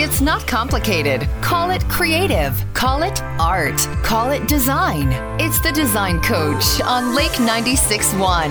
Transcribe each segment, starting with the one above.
It's not complicated. Call it creative. Call it art. Call it design. It's the Design Coach on Lake 96.1.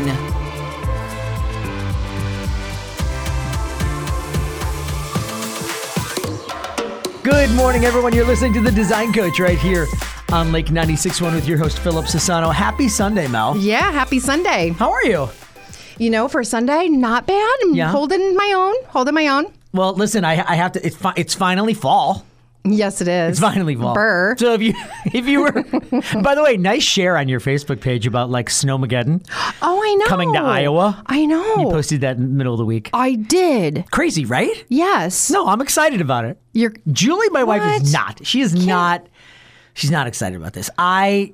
Good morning, everyone. You're listening to the Design Coach right here on Lake 96.1 with your host, Philip Sassano. Happy Sunday, Mel. Yeah, happy Sunday. How are you? You know, for Sunday, not bad. I'm holding my own. Well, listen, I have to. It's finally fall. Yes, it is. It's finally fall. Burr. So if you were, by the way, nice share on your Facebook page about like Snowmageddon. Oh, I know. Coming to Iowa. I know. You posted that in the middle of the week. I did. Crazy, right? Yes. No, I'm excited about it. Julie, my wife, is not. She is not. She's not excited about this. I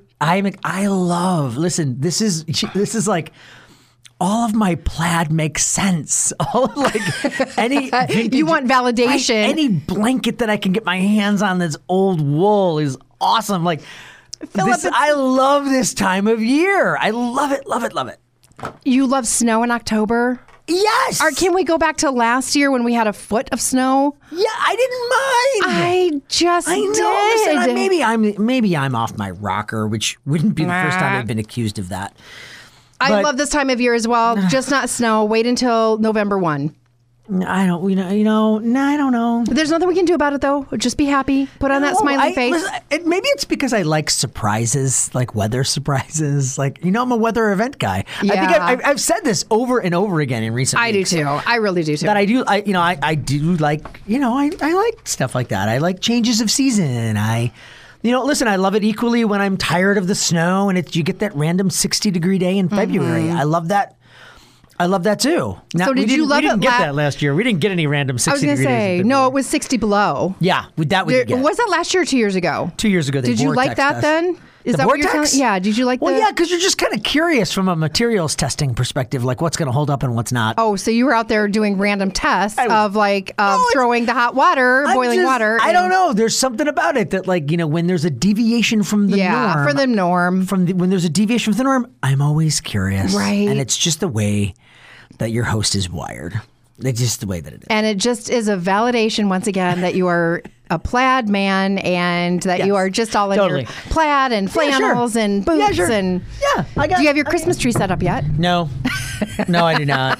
love. Listen, this is like. All of my plaid makes sense. All of any vintage, you want validation. Any blanket that I can get my hands on that's old wool is awesome. Philip, I love this time of year. I love it, love it, love it. You love snow in October? Yes. Or can we go back to last year when we had a foot of snow? Yeah, I didn't mind. I know. did. Listen, maybe I'm off my rocker, which wouldn't be the first time I've been accused of that. I love this time of year as well. Just not snow. Wait until November 1. I don't know. There's nothing we can do about it, though. Just be happy. Put on that smiling face. Listen, maybe it's because I like surprises, like weather surprises. I'm a weather event guy. Yeah. I think I've said this over and over again in recent weeks. I do too. I really do too. That I do like, I like stuff like that. I like changes of season. Listen, I love it equally when I'm tired of the snow and you get that random 60-degree day in February. I love that. I love that too. So did you love it? We didn't get that last year. We didn't get any random 60 degrees. I was going to say, no, it was 60 below. Yeah, that we did get. Was that last year or 2 years ago? 2 years ago. Did you like that then? Is that vortex? what you're telling? Yeah. Did you like that? Well, yeah, because you're just kind of curious from a materials testing perspective, like what's going to hold up and what's not. Oh, so you were out there doing random tests of throwing the hot water, boiling water. I don't know. There's something about it that, when there's a deviation from the norm. Yeah, for the norm. When there's a deviation from the norm, I'm always curious. Right. And it's just the way that your host is wired. It's just the way that it is. And it just is a validation, once again, that you are a plaid man and that you are just all in your plaid and flannels and boots. And do you have your Christmas tree set up yet? No. No, I do not.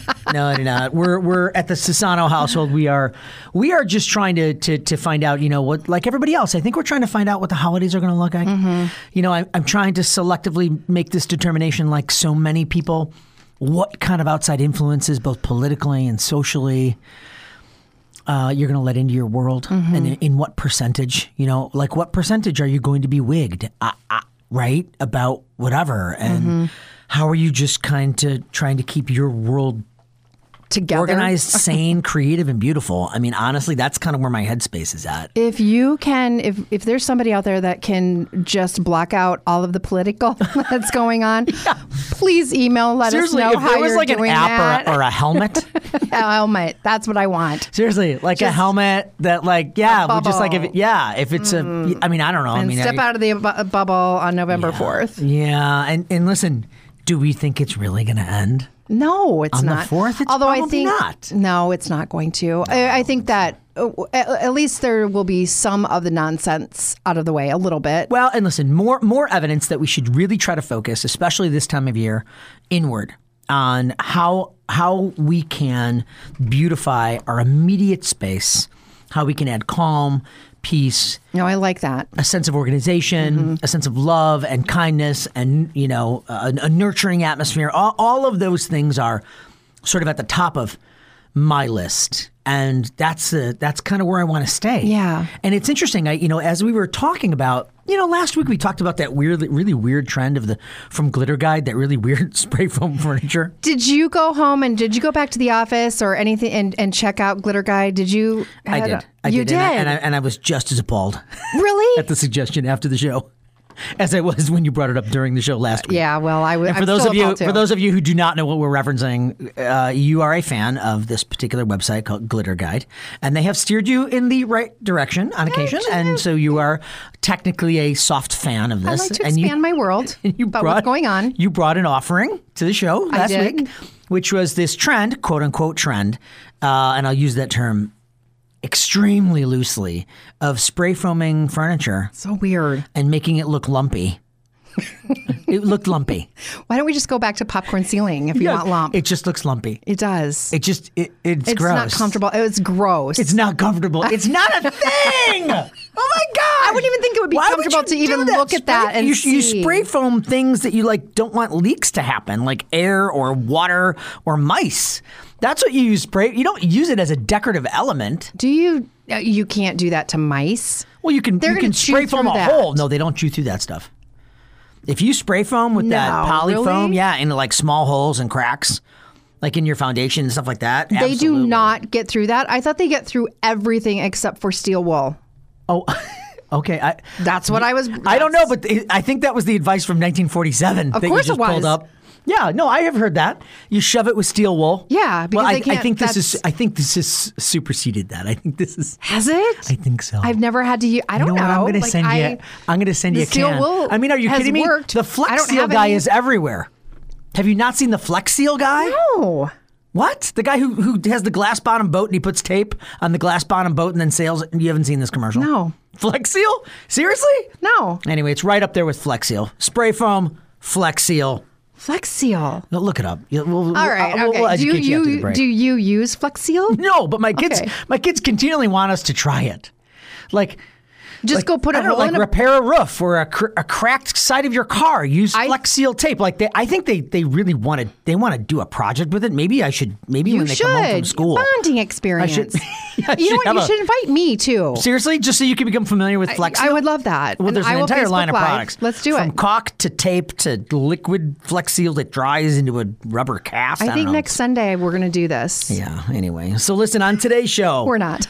We're at the Sassano household. We are just trying to find out, what, like everybody else, I think we're trying to find out what the holidays are going to look like. Mm-hmm. I'm trying to selectively make this determination, like so many people, what kind of outside influences, both politically and socially, you're going to let into your world, and in what percentage, what percentage are you going to be wigged, right, about whatever, and how are you just kind of trying to keep your world together, organized, sane, creative, and beautiful. I mean, honestly, that's kind of where my headspace is at. If you can, if there's somebody out there that can just block out all of the political that's going on, please email. Let us know how you're doing that. Seriously, if there was like an app or a helmet. A helmet. That's what I want. Seriously, like just a helmet that just like if it's I mean, I don't know. And step out of the bubble on November 4th. Yeah, and listen, do we think it's really going to end? No, it's on not. The 4th, it's although probably I think not. No, it's not going to. No. I think that at least there will be some of the nonsense out of the way a little bit. Well, and listen, more evidence that we should really try to focus, especially this time of year, inward on how we can beautify our immediate space, how we can add calm, peace. No, I like that. A sense of organization, a sense of love and kindness, and a nurturing atmosphere. All of those things are sort of at the top of my list, and that's kind of where I want to stay. Yeah. And it's interesting. As we were talking about, last week we talked about that really weird trend from Glitter Guide, that really weird spray foam furniture. Did you go home and did you go back to the office or anything and check out Glitter Guide? Did you? I did. You did. And I was just as appalled. Really? At the suggestion after the show. as I was when you brought it up during the show last week. Yeah, well, And for those of you who do not know what we're referencing, you are a fan of this particular website called Glitter Guide, and they have steered you in the right direction on occasion, and so you are technically a soft fan of this. I like to expand my world about what's going on. You brought an offering to the show last week, which was this trend, quote unquote trend, and I'll use that term extremely loosely of spray foaming furniture. So weird. And making it look lumpy. It looked lumpy. Why don't we just go back to popcorn ceiling if you want lump? It just looks lumpy. It does. It's gross. Not comfortable. It's gross. It's not comfortable. It's not a thing. Oh my God. I wouldn't even think it would be comfortable to even look at that and see. You spray foam things that you don't want leaks to happen, like air or water or mice. That's what you use spray. You don't use it as a decorative element. Do you? You can't do that to mice. Well, you can spray foam a hole. No, they don't chew through that stuff. If you spray foam with that polyfoam, really? into small holes and cracks, like in your foundation and stuff like that. They do not get through that. I thought they get through everything except for steel wool. Oh, okay. That's what I was. I don't know, but I think that was the advice from 1947. Of course it was. Pulled up. Yeah, no, I have heard that. You shove it with steel wool. Yeah, because I think this is superseded that. I think this is. Has it? I think so. I've never had to use. I don't know. I'm going to send you. I'm going to send you a steel can. Wool I mean, are you kidding me? Worked. The Flex Seal guy is everywhere. Have you not seen the Flex Seal guy? No. What? The guy who has the glass bottom boat and he puts tape on the glass bottom boat and then sails it? You haven't seen this commercial? No. Flex Seal? Seriously? No. Anyway, it's right up there with Flex Seal. Spray foam, Flex Seal. Flex Seal. No, look it up. All right. Okay. We'll educate you after the break. Do you use Flex Seal? No, but my kids continually want us to try it. Go put a hole in repair a roof or a cracked side of your car. Use Flex Seal tape. I think they really want to do a project with it. Maybe when they come home from school. Bonding experience. You know what? You should invite me too. Seriously, just so you can become familiar with Flex Seal. I would love that. Well, there's an entire line of products. Let's do it. From caulk to tape to liquid Flex Seal that dries into a rubber cast. I think next Sunday we're going to do this. Yeah. Anyway, so listen, on today's show, we're not.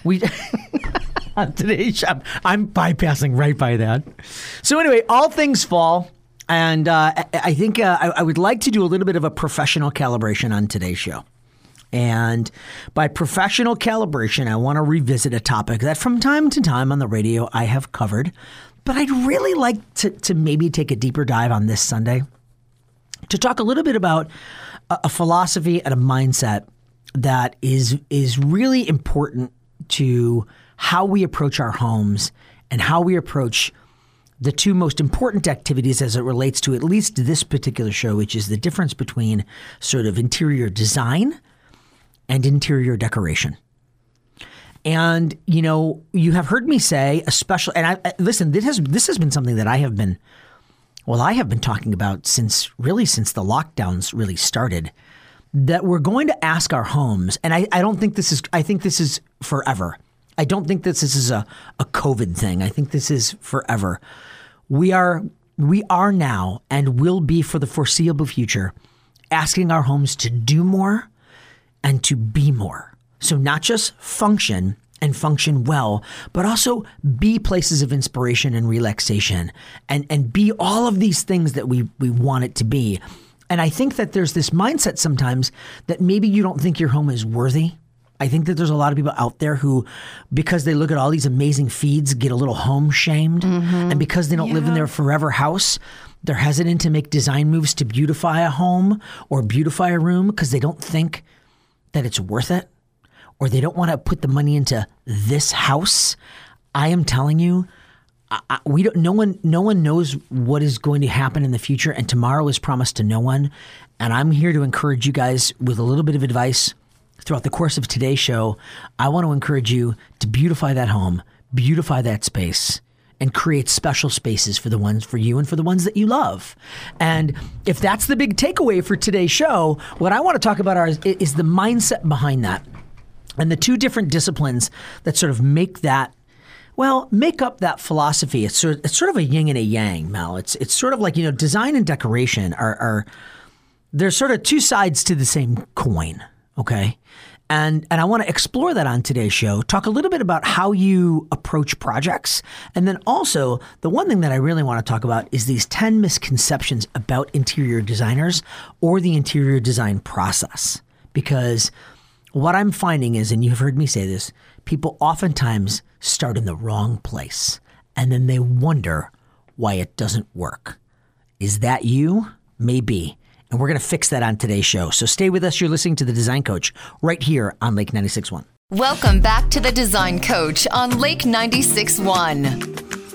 On today's show, I'm bypassing right by that. So anyway, all things fall. And I think I would like to do a little bit of a professional calibration on today's show. And by professional calibration, I want to revisit a topic that from time to time on the radio I have covered. But I'd really like to maybe take a deeper dive on this Sunday to talk a little bit about a philosophy and a mindset that is really important to how we approach our homes and how we approach the two most important activities as it relates to at least this particular show, which is the difference between sort of interior design and interior decoration. And, you have heard me say, especially, and listen, this has been something that I have been talking about since the lockdowns really started, that we're going to ask our homes, and I think this is forever. I don't think this is a COVID thing. I think this is forever. We are now and will be for the foreseeable future asking our homes to do more and to be more. So not just function and function well, but also be places of inspiration and relaxation and be all of these things that we want it to be. And I think that there's this mindset sometimes that maybe you don't think your home is worthy. I think that there's a lot of people out there who, because they look at all these amazing feeds, get a little home shamed. Mm-hmm. And because they don't live in their forever house, they're hesitant to make design moves to beautify a home or beautify a room because they don't think that it's worth it, or they don't want to put the money into this house. I am telling you, no one knows what is going to happen in the future, and tomorrow is promised to no one. And I'm here to encourage you guys with a little bit of advice. Throughout the course of today's show, I want to encourage you to beautify that home, beautify that space, and create special spaces for you and for the ones that you love. And if that's the big takeaway for today's show, what I want to talk about is the mindset behind that and the two different disciplines that sort of make up that philosophy. It's sort of a yin and a yang, Mel. It's sort of like, design and decoration are there's sort of two sides to the same coin. Okay. And I want to explore that on today's show, talk a little bit about how you approach projects. And then also the one thing that I really want to talk about is these 10 misconceptions about interior designers or the interior design process. Because what I'm finding is, and you've heard me say this, people oftentimes start in the wrong place and then they wonder why it doesn't work. Is that you? Maybe. And we're going to fix that on today's show. So stay with us. You're listening to The Design Coach right here on Lake 96.1. Welcome back to The Design Coach on Lake 96.1.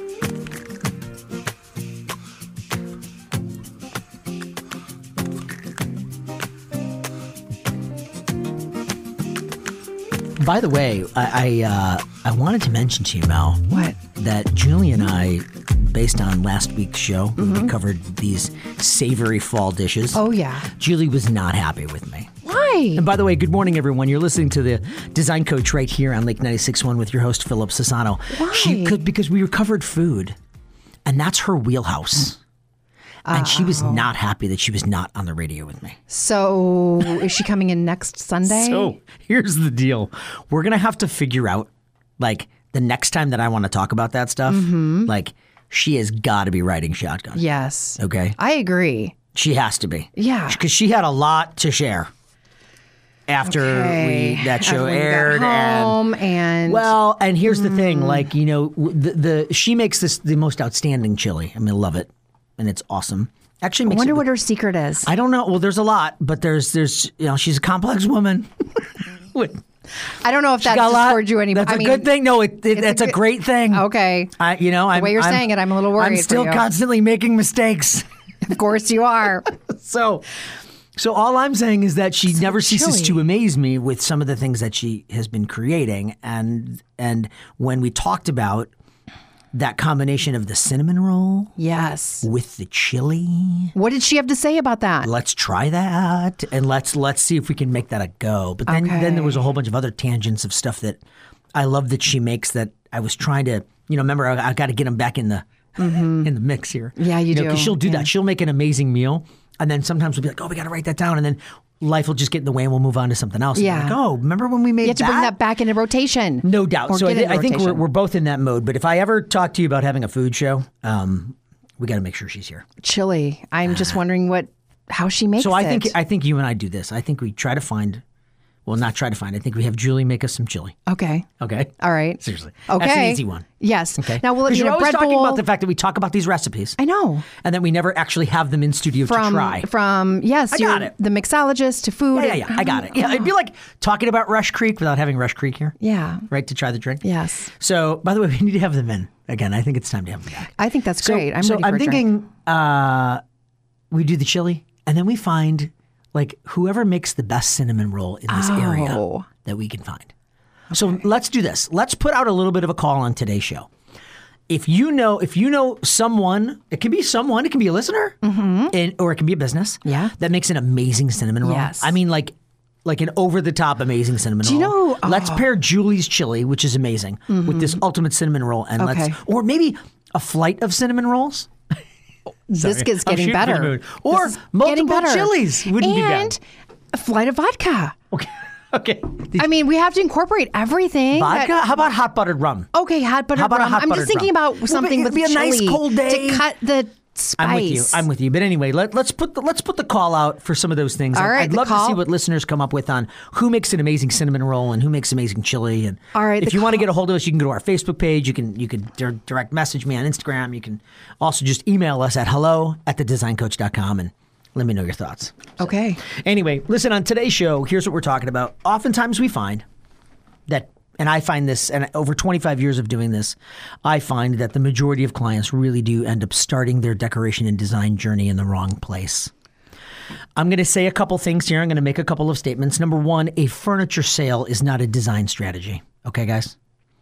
By the way, I wanted to mention to you, Mel. What? That Julie and I, based on last week's show, we covered these savory fall dishes. Oh, yeah. Julie was not happy with me. Why? And by the way, good morning, everyone. You're listening to the Design Coach right here on Lake 96.1 with your host, Philip Sassano. Why? Because we covered food, and that's her wheelhouse. And she was not happy that she was not on the radio with me. So is she coming in next Sunday? So here's the deal. We're going to have to figure out, like, the next time that I want to talk about that stuff, like, she has got to be riding shotgun. Yes. Okay? I agree. She has to be. Yeah. Because she had a lot to share after that show aired. And here's the thing. Like, you know, she makes this the most outstanding chili. I mean, I love it. And it's awesome. Actually, I wonder what her secret is. I don't know. Well, there's a lot, but there's you know, she's a complex woman. I don't know if that's just towards you anymore. That's a good thing. No, it's a great thing. Okay. The way you're saying it, I'm a little worried. I'm still constantly making mistakes. Of course you are. So all I'm saying is that she never ceases to amaze me with some of the things that she has been creating. And when we talked about that combination of the cinnamon roll, yes, with the chili, what did she have to say about that? Let's try that, and let's see if we can make that a go. But then there was a whole bunch of other tangents of stuff that I love that she makes that I was trying to, you know, remember I got to get them back in the in the mix here. Yeah, you do. Because she'll do that. She'll make an amazing meal, and then sometimes we'll be like, oh, we got to write that down, and then life will just get in the way and we'll move on to something else. Yeah. Like, oh, remember when we made that? You have to bring that back into rotation. No doubt. So I think we're both in that mode. But if I ever talk to you about having a food show, we got to make sure she's here. Chili. I'm just wondering how she makes it. So I think you and I do this. I think we try to find. Well, not try to find. I think we have Julie make us some chili. Okay. Okay. All right. Seriously. Okay. That's an easy one. Yes. Okay. Now, will it be you're a always bread talking bowl? about the fact that we talk about these recipes. I know. And then we never actually have them in studio to try. Yes. I got it. The mixologist to food. Yeah. I got it. Yeah. It'd be like talking about Rush Creek without having Rush Creek here. Yeah. Right, to try the drink. Yes. So, by the way, we need to have them in. Again, I think it's time to have them back. I think that's great. I'm ready for I'm thinking we do the chili, and then we find like whoever makes the best cinnamon roll in this area that we can find. Okay. So let's do this. Let's put out a little bit of a call on today's show. If you know someone, it can be someone, it can be a listener, or it can be a business, that makes an amazing cinnamon roll. Yes. I mean, like an over-the-top amazing cinnamon roll. Do you know? Let's pair Julie's chili, which is amazing, with this ultimate cinnamon roll, and or maybe a flight of cinnamon rolls. This is getting better. Or multiple chilies wouldn't be bad. And a flight of vodka. Okay. I mean, we have to incorporate everything. Vodka? How about hot buttered rum? Okay, hot buttered rum. I'm just thinking about something with be a nice cold day to cut the spice. I'm with you. But anyway, let's put the call out for some of those things. All right, I'd love to see what listeners come up with on who makes an amazing cinnamon roll and who makes amazing chili. And all right, if you want to get a hold of us, you can go to our Facebook page. You can direct message me on Instagram. You can also just email us at hello@thedesigncoach.com and let me know your thoughts. Okay. Anyway, listen, on today's show, here's what we're talking about. Oftentimes we find that, and I find this, and over 25 years of doing this, I find that the majority of clients really do end up starting their decoration and design journey in the wrong place. I'm going to say a couple things here. I'm going to make a couple of statements. Number one, a furniture sale is not a design strategy. Okay, guys?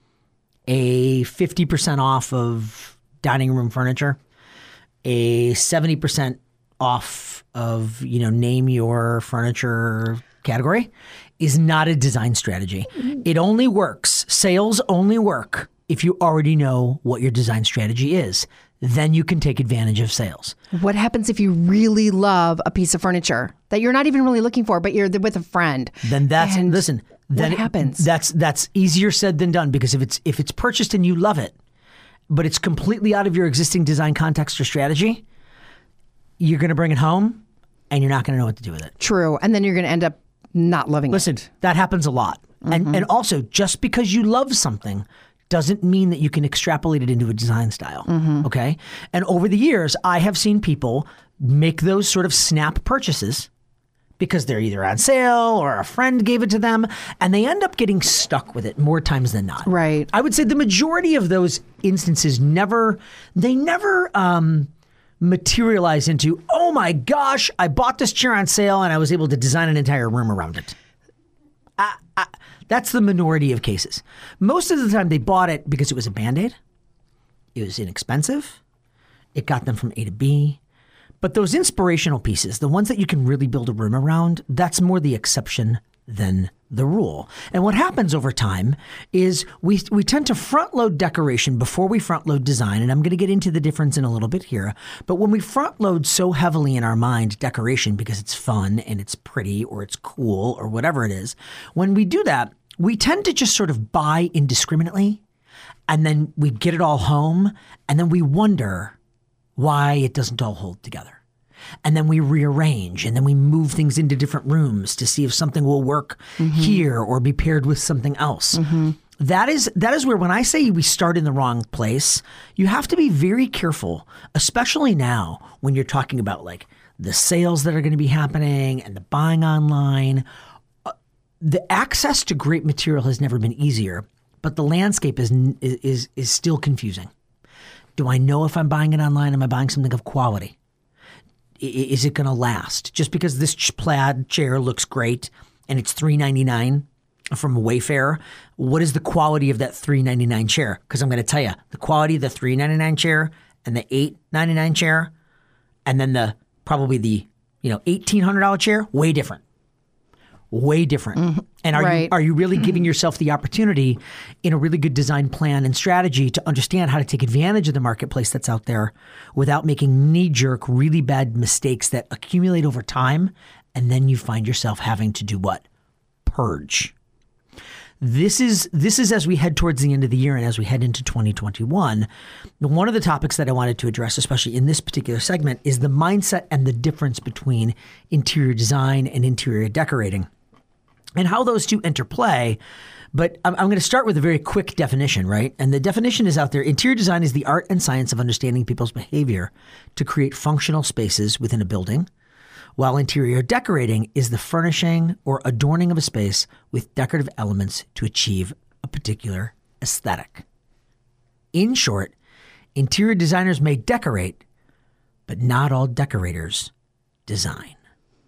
A 50% off of dining room furniture, a 70% off of, name your furniture category is not a design strategy. It only works. Sales only work if you already know what your design strategy is. Then you can take advantage of sales. What happens if you really love a piece of furniture that you're not even really looking for, but you're with a friend? Then what happens? That's easier said than done, because if it's purchased and you love it, but it's completely out of your existing design context or strategy, you're going to bring it home and you're not going to know what to do with it. True. And then you're going to end up not loving it. Listen, that happens a lot. And also, just because you love something doesn't mean that you can extrapolate it into a design style. Okay? And over the years, I have seen people make those sort of snap purchases because they're either on sale or a friend gave it to them, and they end up getting stuck with it more times than not. Right. I would say the majority of those instances never materialize into, oh my gosh, I bought this chair on sale and I was able to design an entire room around it. That's the minority of cases. Most of the time they bought it because it was a Band-Aid. It was inexpensive. It got them from A to B. But those inspirational pieces, the ones that you can really build a room around, that's more the exception than the rule. And what happens over time is we tend to front load decoration before we front load design. And I'm going to get into the difference in a little bit here. But when we front load so heavily in our mind decoration because it's fun and it's pretty or it's cool or whatever it is, when we do that, we tend to just sort of buy indiscriminately. And then we get it all home and then we wonder why it doesn't all hold together. And then we rearrange and then we move things into different rooms to see if something will work here or be paired with something else. That is where, when I say we start in the wrong place, you have to be very careful, especially now when you're talking about like the sales that are going to be happening and the buying online. The access to great material has never been easier, but the landscape is still confusing. Do I know if I'm buying it online? Am I buying something of quality? Is it going to last? Just because this plaid chair looks great and it's $3.99 from Wayfair, what is the quality of that $3.99 chair? Because I'm going to tell you, the quality of the $3.99 chair and the $8.99 chair, and then probably the $1,800 chair, way different. Way different. And are you really giving yourself the opportunity in a really good design plan and strategy to understand how to take advantage of the marketplace that's out there without making knee-jerk, really bad mistakes that accumulate over time, and then you find yourself having to do what? Purge. This is as we head towards the end of the year and as we head into 2021, one of the topics that I wanted to address, especially in this particular segment, is the mindset and the difference between interior design and interior decorating, and how those two interplay. But I'm going to start with a very quick definition, right? And the definition is out there. Interior design is the art and science of understanding people's behavior to create functional spaces within a building, while interior decorating is the furnishing or adorning of a space with decorative elements to achieve a particular aesthetic. In short, interior designers may decorate, but not all decorators design.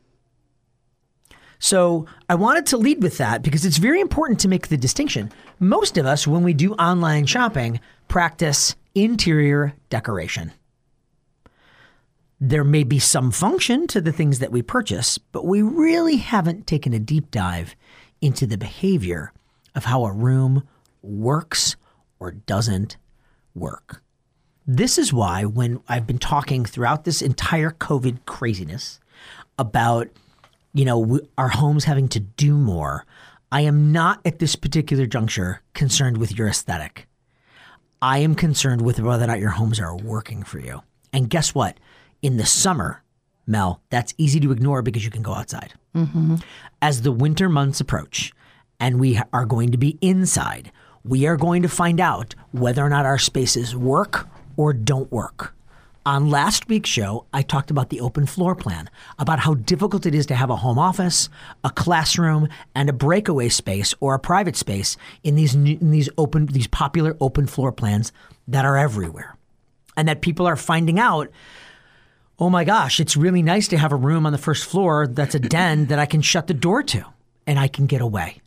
So I wanted to lead with that because it's very important to make the distinction. Most of us, when we do online shopping, practice interior decoration. There may be some function to the things that we purchase, but we really haven't taken a deep dive into the behavior of how a room works or doesn't work. This is why when I've been talking throughout this entire COVID craziness about our homes having to do more, I am not at this particular juncture concerned with your aesthetic. I am concerned with whether or not your homes are working for you. And guess what? In the summer, Mel, that's easy to ignore because you can go outside. As the winter months approach and we are going to be inside, we are going to find out whether or not our spaces work or don't work. On last week's show, I talked about the open floor plan, about how difficult it is to have a home office, a classroom, and a breakaway space or a private space in these popular open floor plans that are everywhere. And that people are finding out, oh my gosh, it's really nice to have a room on the first floor that's a den that I can shut the door to and I can get away.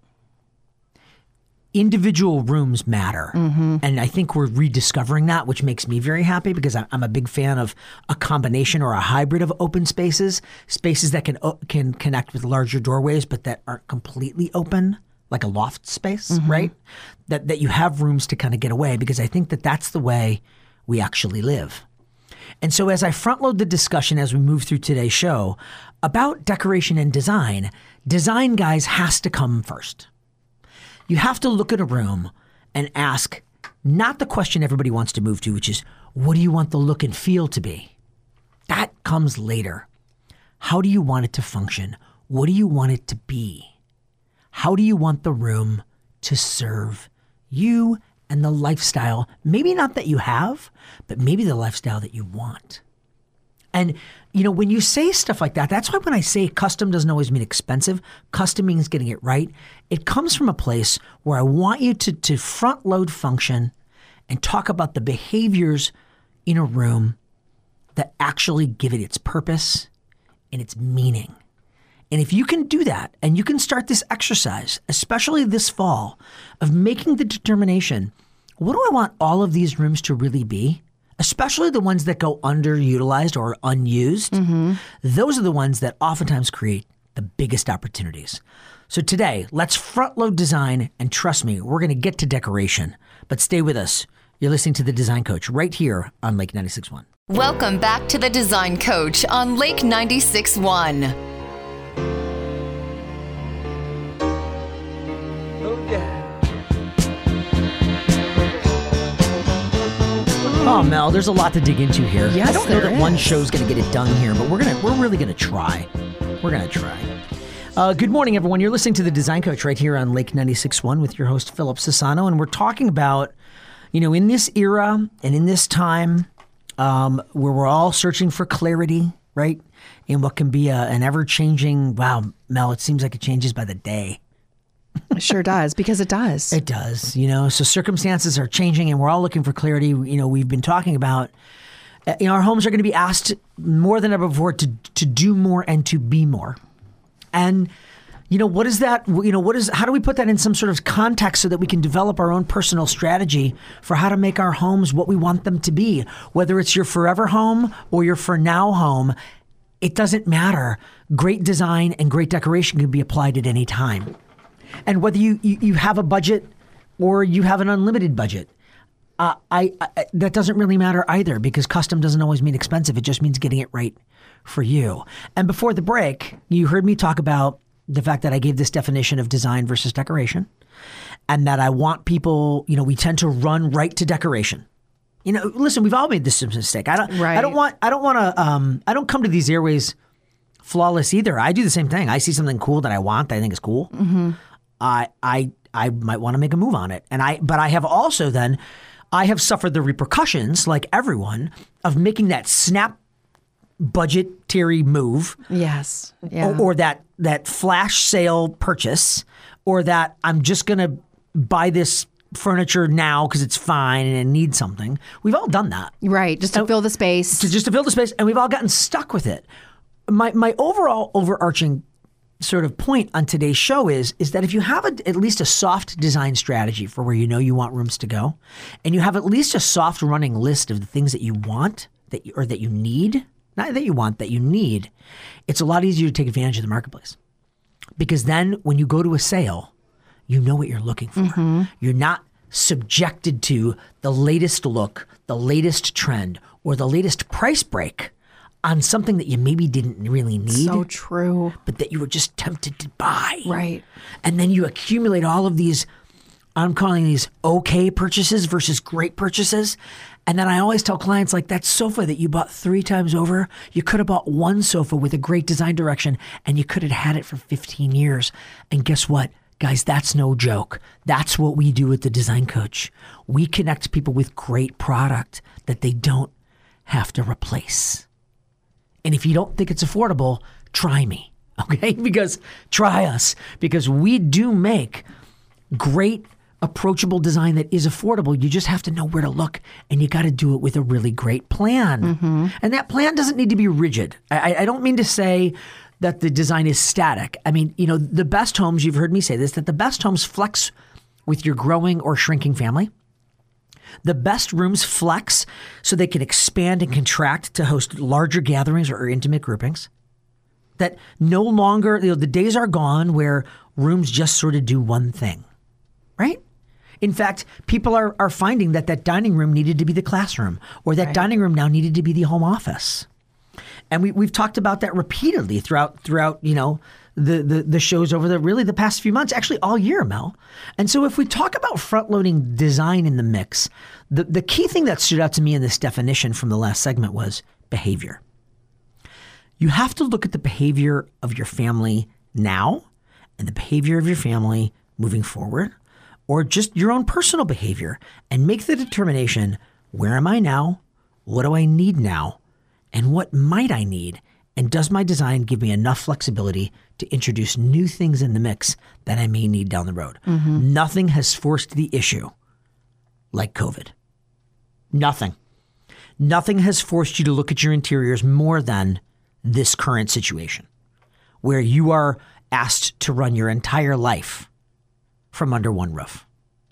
Individual rooms matter. And I think we're rediscovering that, which makes me very happy because I'm a big fan of a combination or a hybrid of open spaces that can connect with larger doorways, but that aren't completely open, like a loft space, right? That you have rooms to kind of get away, because I think that that's the way we actually live. And so as I front load the discussion as we move through today's show about decoration and design guys has to come first. You have to look at a room and ask not the question everybody wants to move to, which is, what do you want the look and feel to be? That comes later. How do you want it to function? What do you want it to be? How do you want the room to serve you and the lifestyle, maybe not that you have, but maybe the lifestyle that you want? And, when you say stuff like that, that's why when I say custom doesn't always mean expensive, custom means getting it right. It comes from a place where I want you to front load function and talk about the behaviors in a room that actually give it its purpose and its meaning. And if you can do that, and you can start this exercise, especially this fall, of making the determination, what do I want all of these rooms to really be? Especially the ones that go underutilized or unused. Those are the ones that oftentimes create the biggest opportunities. So today, let's front load design, and trust me, we're going to get to decoration. But stay with us. You're listening to The Design Coach right here on Lake 96.1. Welcome back to The Design Coach on Lake 96.1. Oh, Mel, there's a lot to dig into here. Yes, I don't know that one show's going to get it done here, but we're really going to try. We're going to try. Good morning, everyone. You're listening to The Design Coach right here on Lake 96.1 with your host, Philip Sassano, and we're talking about, in this era and in this time where we're all searching for clarity, right, in what can be an ever-changing, wow, Mel, it seems like it changes by the day. It sure does, because it does. It does, so circumstances are changing and we're all looking for clarity. We've been talking about, our homes are going to be asked more than ever before to do more and to be more. And, what is that? How do we put that in some sort of context so that we can develop our own personal strategy for how to make our homes what we want them to be? Whether it's your forever home or your for now home, it doesn't matter. Great design and great decoration can be applied at any time. And whether you have a budget or you have an unlimited budget, that doesn't really matter either, because custom doesn't always mean expensive. It just means getting it right for you. And before the break, you heard me talk about the fact that I gave this definition of design versus decoration, and that I want people, we tend to run right to decoration. Listen, we've all made this mistake. I don't come to these airways flawless either. I do the same thing. I see something cool that I want, that I think is cool. Mm-hmm. I might want to make a move on it. But I have also I have suffered the repercussions, like everyone, of making that snap budgetary move. Yes. Yeah. Or that flash sale purchase, or that I'm just going to buy this furniture now because it's fine and I need something. We've all done that. Right. Just to fill the space. Just to fill the space. And we've all gotten stuck with it. My overall overarching sort of point on today's show is that if you have at least a soft design strategy for where you want rooms to go, and you have at least a soft running list of the things that you want that you need, not that you want, that you need, it's a lot easier to take advantage of the marketplace. Because then when you go to a sale, you know what you're looking for. Mm-hmm. You're not subjected to the latest look, the latest trend, or the latest price break on something that you maybe didn't really need. So true. But that you were just tempted to buy. Right. And then you accumulate all of these, I'm calling these okay purchases versus great purchases. And then I always tell clients, like, that sofa that you bought 3 times over, you could have bought one sofa with a great design direction and you could have had it for 15 years. And guess what? Guys, that's no joke. That's what we do at The Design Coach. We connect people with great product that they don't have to replace. And if you don't think it's affordable, try me, okay? Try us, because we do make great, approachable design that is affordable. You just have to know where to look, and you got to do it with a really great plan. Mm-hmm. And that plan doesn't need to be rigid. I don't mean to say that the design is static. I mean, the best homes, you've heard me say this, that the best homes flex with your growing or shrinking family. The best rooms flex so they can expand and contract to host larger gatherings or intimate groupings. That no longer, the days are gone where rooms just sort of do one thing, right? In fact, people are finding that dining room needed to be the classroom, or that dining room now needed to be the home office. And we've talked about that repeatedly throughout the shows over the past few months, actually all year, Mel. And so if we talk about front-loading design in the mix, the key thing that stood out to me in this definition from the last segment was behavior. You have to look at the behavior of your family now and the behavior of your family moving forward, or just your own personal behavior, and make the determination, where am I now? What do I need now? And what might I need? And does my design give me enough flexibility to introduce new things in the mix that I may need down the road? Nothing has forced the issue like COVID. Nothing. Nothing has forced you to look at your interiors more than this current situation, where you are asked to run your entire life from under one roof.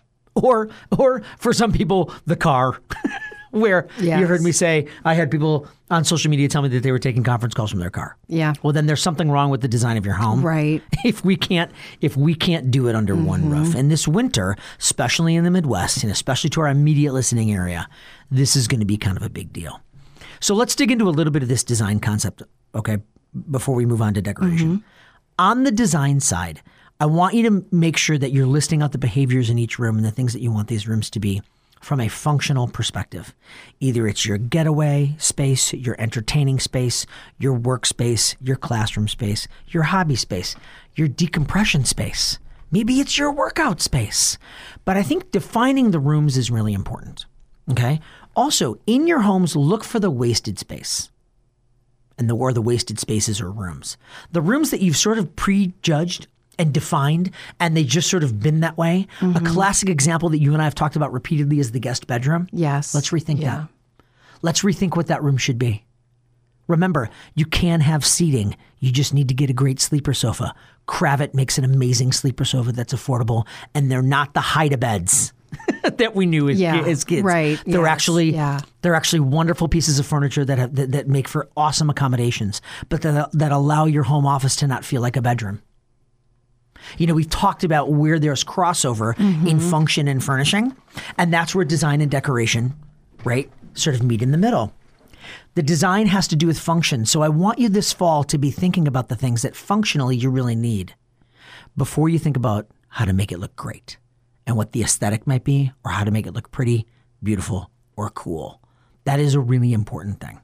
Or for some people, the car, where you heard me say, I had people on social media tell me that they were taking conference calls from their car. Yeah. Well, then there's something wrong with the design of your home. Right. If we can't do it under one roof. And this winter, especially in the Midwest, and especially to our immediate listening area, this is going to be kind of a big deal. So let's dig into a little bit of this design concept, okay, before we move on to decoration. On the design side, I want you to make sure that you're listing out the behaviors in each room and the things that you want these rooms to be from a functional perspective. Either it's your getaway space, your entertaining space, your workspace, your classroom space, your hobby space, your decompression space. Maybe it's your workout space. But I think defining the rooms is really important. Okay? Also, in your homes, look for the wasted space. And the wasted spaces are rooms. The rooms that you've sort of prejudged and defined, and they just sort of been that way. A classic example that you and I have talked about repeatedly is the guest bedroom. Yes. Let's rethink that. Let's rethink what that room should be. Remember, you can have seating. You just need to get a great sleeper sofa. Kravit makes an amazing sleeper sofa that's affordable, and they're not the hide-a-beds that we knew as kids. Right. They're actually wonderful pieces of furniture that make for awesome accommodations, but that allow your home office to not feel like a bedroom. You know, we've talked about where there's crossover in function and furnishing, and that's where design and decoration, right, sort of meet in the middle. The design has to do with function, so I want you this fall to be thinking about the things that functionally you really need before you think about how to make it look great and what the aesthetic might be, or how to make it look pretty, beautiful, or cool. That is a really important thing.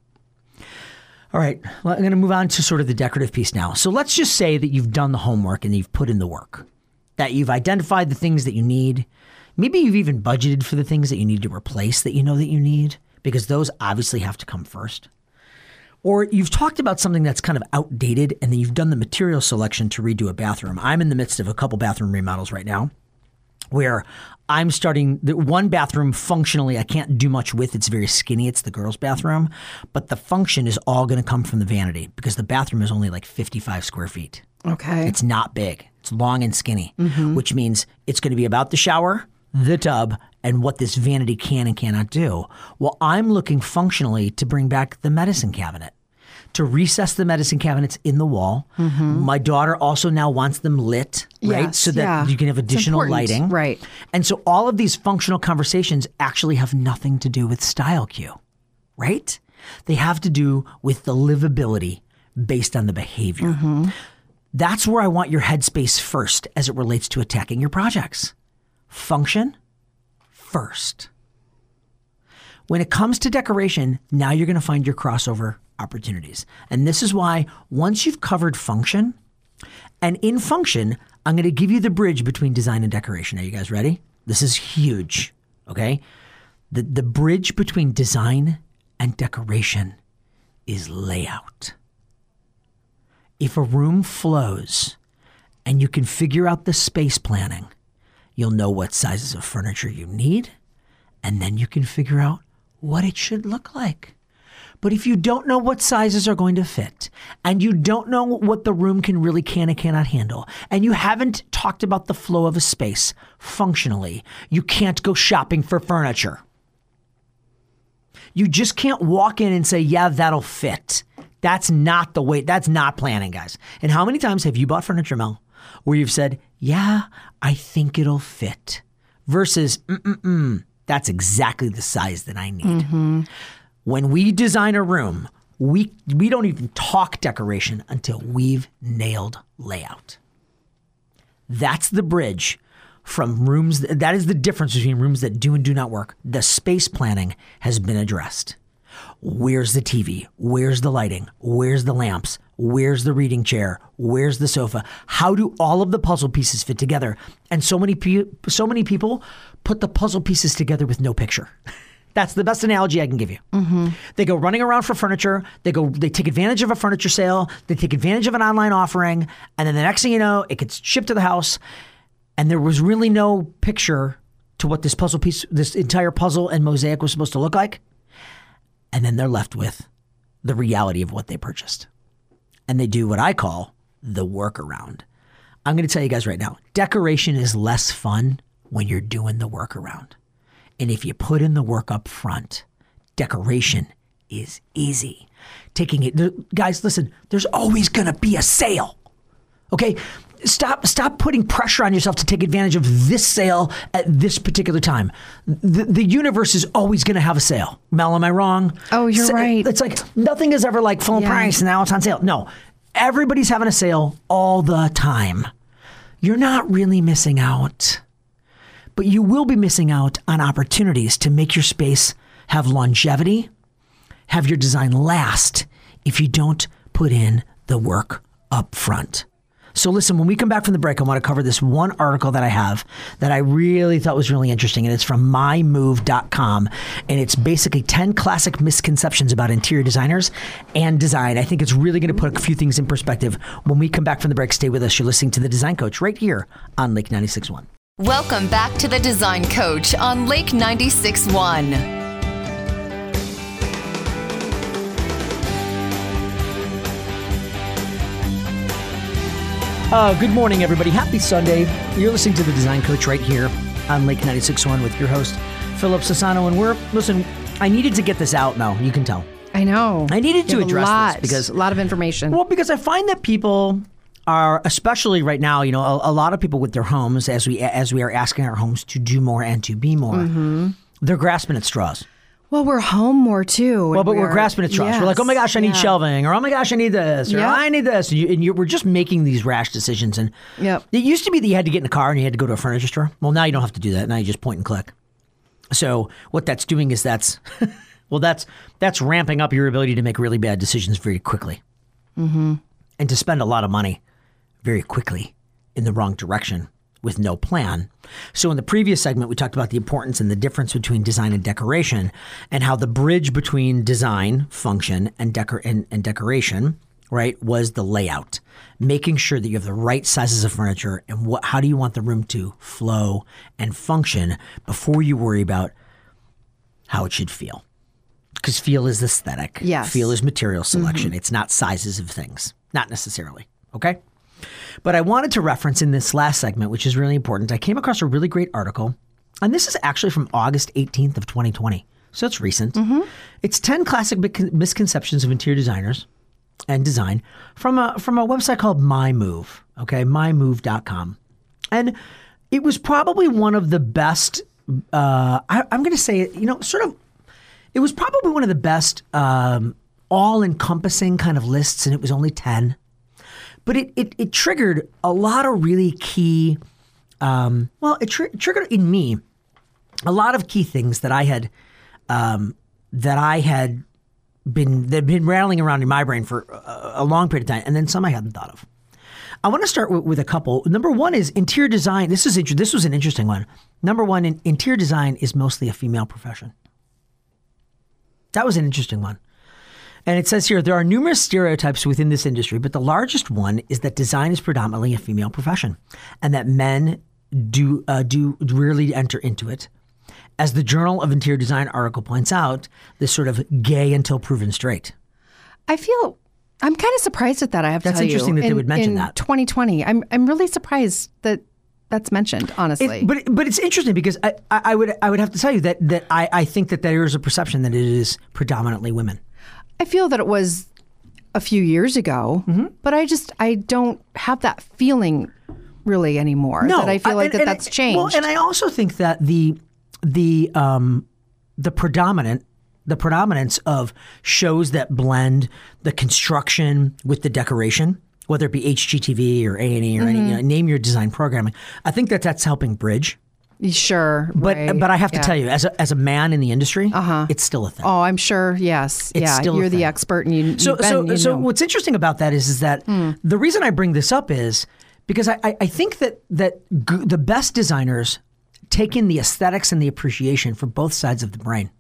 All right, well, I'm going to move on to sort of the decorative piece now. So let's just say that you've done the homework and you've put in the work, that you've identified the things that you need. Maybe you've even budgeted for the things that you need to replace that you know that you need, because those obviously have to come first. Or you've talked about something that's kind of outdated and then you've done the material selection to redo a bathroom. I'm in the midst of a couple bathroom remodels right now, where I'm starting the one bathroom functionally I can't do much with. It's very skinny. It's the girls' bathroom. But the function is all going to come from the vanity because the bathroom is only like 55 square feet. Okay. It's not big. It's long and skinny, which means it's going to be about the shower, the tub, and what this vanity can and cannot do. Well, I'm looking functionally to bring back the medicine cabinet, to recess the medicine cabinets in the wall. My daughter also now wants them lit, right? So that you can have additional lighting. Right. And so all of these functional conversations actually have nothing to do with style cue, right? They have to do with the livability based on the behavior. That's where I want your headspace first as it relates to attacking your projects. Function first. When it comes to decoration, now you're going to find your crossover opportunities. And this is why once you've covered function, and in function, I'm going to give you the bridge between design and decoration. Are you guys ready? This is huge, okay? The bridge between design and decoration is layout. If a room flows and you can figure out the space planning, you'll know what sizes of furniture you need, and then you can figure out what it should look like. But if you don't know what sizes are going to fit, and you don't know what the room can and cannot handle, and you haven't talked about the flow of a space functionally, you can't go shopping for furniture. You just can't walk in and say, yeah, that'll fit. That's not the way, that's not planning, guys. And how many times have you bought furniture, Mel, where you've said, yeah, I think it'll fit, versus, that's exactly the size that I need. When we design a room, we don't even talk decoration until we've nailed layout. That's the bridge from rooms. That is the difference between rooms that do and do not work. The space planning has been addressed. Where's the TV? Where's the lighting? Where's the lamps? Where's the reading chair? Where's the sofa? How do all of the puzzle pieces fit together? And so many people put the puzzle pieces together with no picture. That's the best analogy I can give you. Mm-hmm. They go running around for furniture. They take advantage of a furniture sale. They take advantage of an online offering. And then the next thing you know, it gets shipped to the house. And there was really no picture to what this puzzle piece, this entire puzzle and mosaic was supposed to look like. And then they're left with the reality of what they purchased. And they do what I call the workaround. I'm going to tell you guys right now, decoration is less fun when you're doing the workaround. And if you put in the work up front, decoration is easy. Taking it, guys, listen, there's always going to be a sale. Okay? Stop putting pressure on yourself to take advantage of this sale at this particular time. The universe is always going to have a sale. Mel, am I wrong? Oh, you're right. It's like nothing is ever like full price and now it's on sale. No, everybody's having a sale all the time. You're not really missing out. But you will be missing out on opportunities to make your space have longevity, have your design last if you don't put in the work up front. So listen, when we come back from the break, I want to cover this one article that I have that I really thought was really interesting. And it's from mymove.com. And it's basically 10 classic misconceptions about interior designers and design. I think it's really going to put a few things in perspective. When we come back from the break, stay with us. You're listening to The Design Coach right here on Lake 96.1. Welcome back to The Design Coach on Lake 96.1. Good morning, everybody. Happy Sunday. You're listening to The Design Coach right here on Lake 96.1 with your host, Philip Sassano. And listen, I needed to get this out now. You can tell. I know. I needed to address this because a lot of information. Well, because I find that people are, especially right now, you know, a lot of people with their homes, as we are asking our homes to do more and to be more, they're grasping at straws. Well, we're home more too. Well, but we're grasping at straws. Yes, we're like, oh my gosh, I need shelving, or oh my gosh, I need this, or I need this. And we're just making these rash decisions. And it used to be that you had to get in a car and you had to go to a furniture store. Well, now you don't have to do that. Now you just point and click. So what that's doing is that's ramping up your ability to make really bad decisions very quickly. Mm-hmm. And to spend a lot of money very quickly in the wrong direction with no plan. So in the previous segment, we talked about the importance and the difference between design and decoration, and how the bridge between design, function, and decoration, right, was the layout. Making sure that you have the right sizes of furniture and how do you want the room to flow and function before you worry about how it should feel. Because feel is aesthetic. Yes. Feel is material selection. It's not sizes of things. Not necessarily. Okay? But I wanted to reference in this last segment, which is really important, I came across a really great article, and this is actually from August 18th of 2020. So it's recent. Mm-hmm. It's 10 classic misconceptions of interior designers and design from a website called MyMove, okay, mymove.com. And it was probably one of the best, I'm going to say, you know, it was probably one of the best all-encompassing kind of lists, and it was only 10. But it triggered a lot of really key, it triggered in me a lot of key things that I had been rattling around in my brain for a long period of time, and then some I hadn't thought of. I want to start with a couple. Number one is interior design. This was an interesting one. Number one, interior design is mostly a female profession. That was an interesting one. And it says here, there are numerous stereotypes within this industry, but the largest one is that design is predominantly a female profession and that men do rarely enter into it. As the Journal of Interior Design article points out, this sort of gay until proven straight. I'm kind of surprised at that, I have to tell you. That's interesting that they would mention that. 2020. I'm really surprised that that's mentioned, honestly. But it's interesting because I would have to tell you that I think that there is a perception that it is predominantly women. I feel that it was a few years ago, but I don't have that feeling really anymore. No, that I feel like that's changed. Well, and I also think that the predominance of shows that blend the construction with the decoration, whether it be HGTV or A&E or any, name your design programming, I think that's helping bridge. Sure, but I have to tell you, as a man in the industry, it's still a thing. Oh, I'm sure. Yes, you're the expert, and So what's interesting about that is that the reason I bring this up is because I think that the best designers take in the aesthetics and the appreciation for both sides of the brain.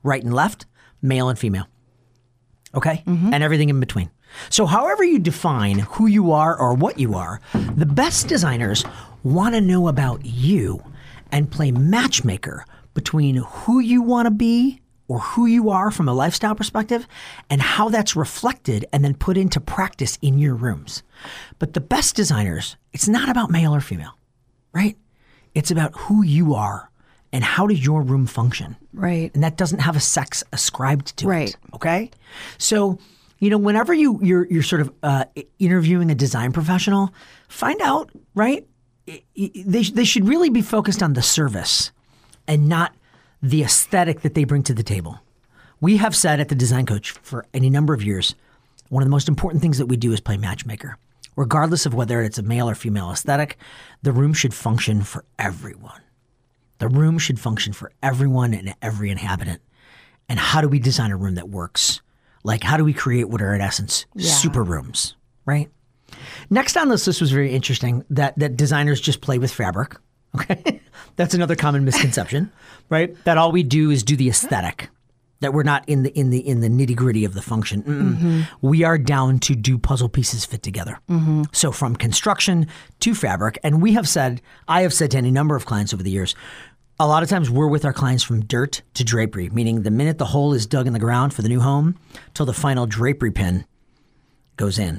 right and left, male and female. Okay? And everything in between. So however you define who you are or what you are, the best designers want to know about you and play matchmaker between who you want to be or who you are from a lifestyle perspective and how that's reflected and then put into practice in your rooms. But the best designers, it's not about male or female, right? It's about who you are and how does your room function. Right. And that doesn't have a sex ascribed to Right. it. Okay? So, whenever you're sort of interviewing a design professional, find out, right? They should really be focused on the service and not the aesthetic that they bring to the table. We have said at the Design Coach for any number of years, one of the most important things that we do is play matchmaker. Regardless of whether it's a male or female aesthetic, the room should function for everyone. The room should function for everyone and every inhabitant. And how do we design a room that works? Like, how do we create what are, in essence, super rooms, right? Next on this list was very interesting that designers just play with fabric, okay? That's another common misconception, right? That all we do is do the aesthetic, that we're not in the nitty-gritty of the function. We are down to do puzzle pieces fit together. So from construction to fabric, and I have said to any number of clients over the years, a lot of times we're with our clients from dirt to drapery, meaning the minute the hole is dug in the ground for the new home till the final drapery pin goes in.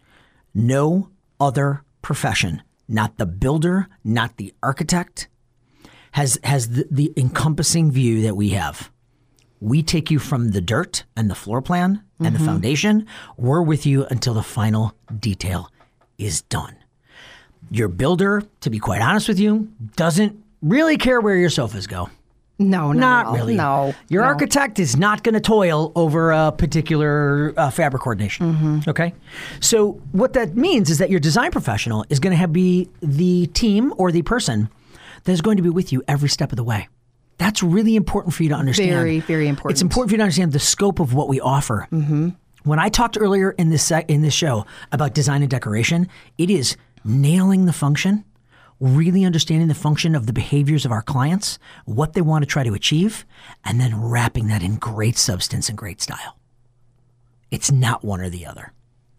No other profession, not the builder, not the architect, has the encompassing view that we have. We take you from the dirt and the floor plan and the foundation. We're with you until the final detail is done. Your builder, to be quite honest with you, doesn't really care where your sofas go. No, not really. No. Your architect is not going to toil over a particular fabric coordination. Okay? So what that means is that your design professional is going to be the team or the person that is going to be with you every step of the way. That's really important for you to understand. Very, very important. It's important for you to understand the scope of what we offer. When I talked earlier in this show about design and decoration, it is nailing the function, really understanding the function of the behaviors of our clients, what they want to try to achieve, and then wrapping that in great substance and great style. It's not one or the other.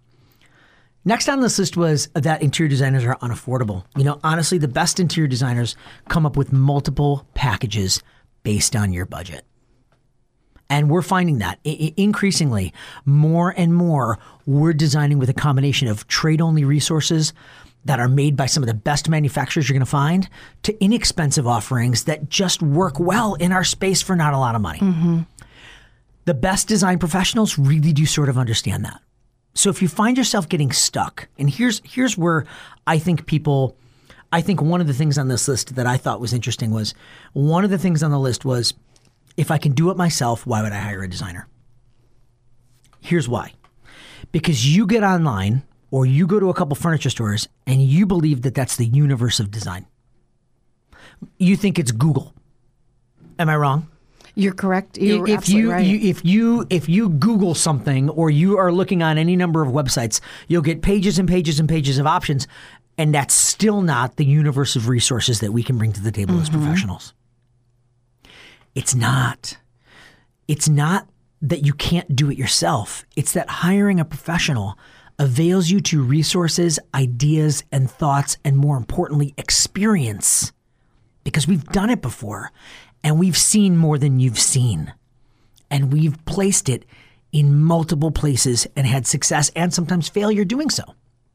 Next on this list was that interior designers are unaffordable. Honestly, the best interior designers come up with multiple packages based on your budget. And we're finding that increasingly, more and more, we're designing with a combination of trade-only resources that are made by some of the best manufacturers you're going to find to inexpensive offerings that just work well in our space for not a lot of money. The best design professionals really do sort of understand that. So if you find yourself getting stuck, and here's where I think one of the things on this list that I thought was interesting was, one of the things on the list was, if I can do it myself, why would I hire a designer? Here's why. Because you get online or you go to a couple furniture stores and you believe that that's the universe of design. You think it's Google. Am I wrong? You're correct. You're absolutely right. If you Google something or you are looking on any number of websites, you'll get pages and pages and pages of options, and that's still not the universe of resources that we can bring to the table as professionals. It's not. It's not that you can't do it yourself. It's that hiring a professional avails you to resources, ideas, and thoughts, and more importantly, experience. Because we've done it before, and we've seen more than you've seen. And we've placed it in multiple places and had success and sometimes failure doing so.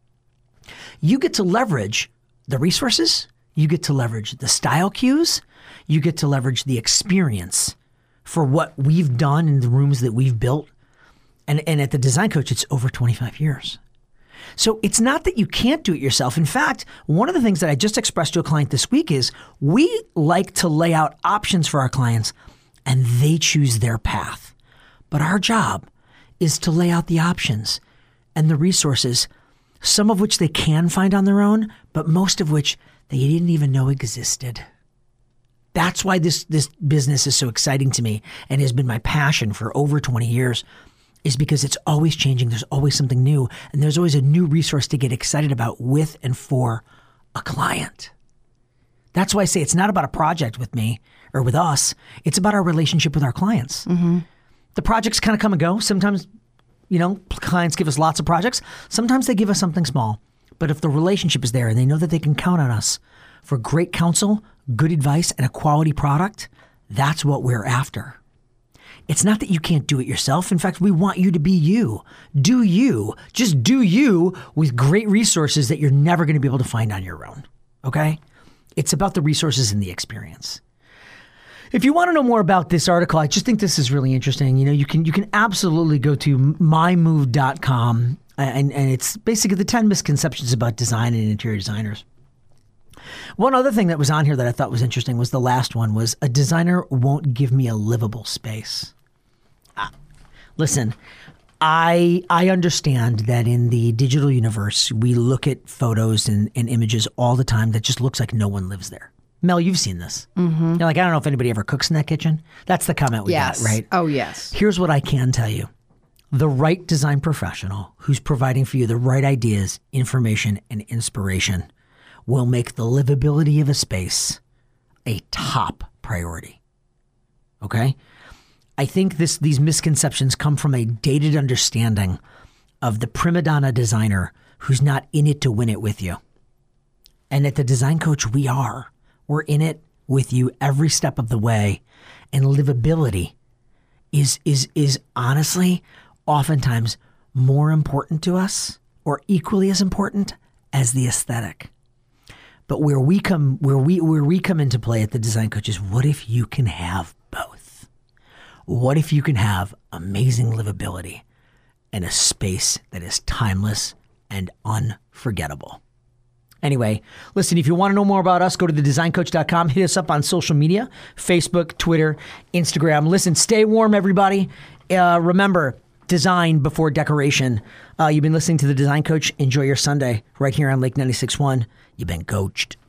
You get to leverage the resources, you get to leverage the style cues, you get to leverage the experience for what we've done in the rooms that we've built. And at the Design Coach, it's over 25 years. So it's not that you can't do it yourself. In fact, one of the things that I just expressed to a client this week is we like to lay out options for our clients and they choose their path. But our job is to lay out the options and the resources, some of which they can find on their own, but most of which they didn't even know existed. That's why this business is so exciting to me and has been my passion for over 20 years, is because it's always changing. There's always something new, and there's always a new resource to get excited about with and for a client. That's why I say it's not about a project with me or with us. It's about our relationship with our clients. Mm-hmm. The projects kind of come and go. Sometimes, clients give us lots of projects. Sometimes they give us something small. But if the relationship is there and they know that they can count on us for great counsel, good advice, and a quality product, that's what we're after. It's not that you can't do it yourself. In fact, we want you to be you. Do you. Just do you with great resources that you're never going to be able to find on your own. Okay? It's about the resources and the experience. If you want to know more about this article, I just think this is really interesting. You can absolutely go to mymove.com and it's basically the 10 misconceptions about design and interior designers. One other thing that was on here that I thought was interesting was the last one was a designer won't give me a livable space. Listen, I understand that in the digital universe, we look at photos and images all the time that just looks like no one lives there. Mel, you've seen this. Mm-hmm. You're like, I don't know if anybody ever cooks in that kitchen. That's the comment we got, right? Oh, yes. Here's what I can tell you. The right design professional who's providing for you the right ideas, information, and inspiration will make the livability of a space a top priority. Okay? I think these misconceptions come from a dated understanding of the prima donna designer who's not in it to win it with you. And at the Design Coach, we are. We're in it with you every step of the way. And livability is honestly oftentimes more important to us or equally as important as the aesthetic. But where we come into play at the Design Coach is, what if you can have both? What if you can have amazing livability and a space that is timeless and unforgettable? Anyway, listen, if you want to know more about us, go to thedesigncoach.com. Hit us up on social media, Facebook, Twitter, Instagram. Listen, stay warm, everybody. Remember, design before decoration. You've been listening to The Design Coach. Enjoy your Sunday right here on Lake 96.1. You've been coached.